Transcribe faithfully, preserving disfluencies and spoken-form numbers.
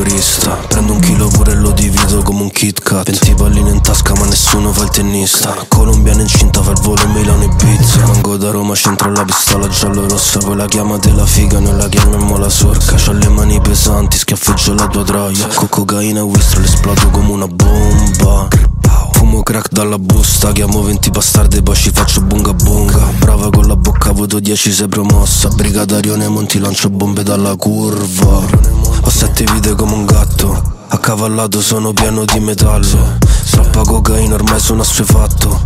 rigorista. Prendo un chilo pure e lo divido come un Kit Kat. venti palline in tasca ma nessuno fa il tennista. Colombiana incinta fa il volo Milano Ibiza. Vengo da Roma, c'entra la pistola giallo-rossa. Poi la chiamate la figa, noi la chiamiamo la sorca. C'ho le mani pesanti, schiaffeggio la tua troia. Con cocaina e whistle esplodo come una bomba. Fumo crack dalla busta, chiamo venti bastardi poi ci faccio bunga bunga. Brava con la bocca, voto dieci sei promossa. Brigadario nei monti, lancio bombe dalla curva. Ho sette vite come un gatto, accavallato sono pieno di metallo. Troppa cocaina ormai sono assuefatto.